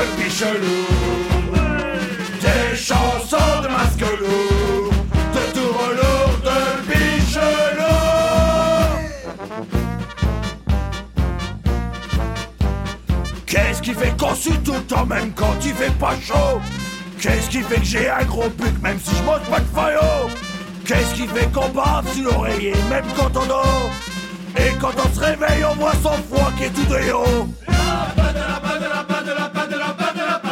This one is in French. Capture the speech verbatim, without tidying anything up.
de Bichelou, des chansons de Masquelou, de tout velours de Bichelou. Qu'est-ce qui fait qu'on sue tout le temps même quand il fait pas chaud? Qu'est-ce qui fait que j'ai un gros buc même si je mange pas de faillot? Qu'est-ce qui fait qu'on bave sur l'oreiller même quand on dort? Et quand on se réveille on voit son foie qui est tout de haut. La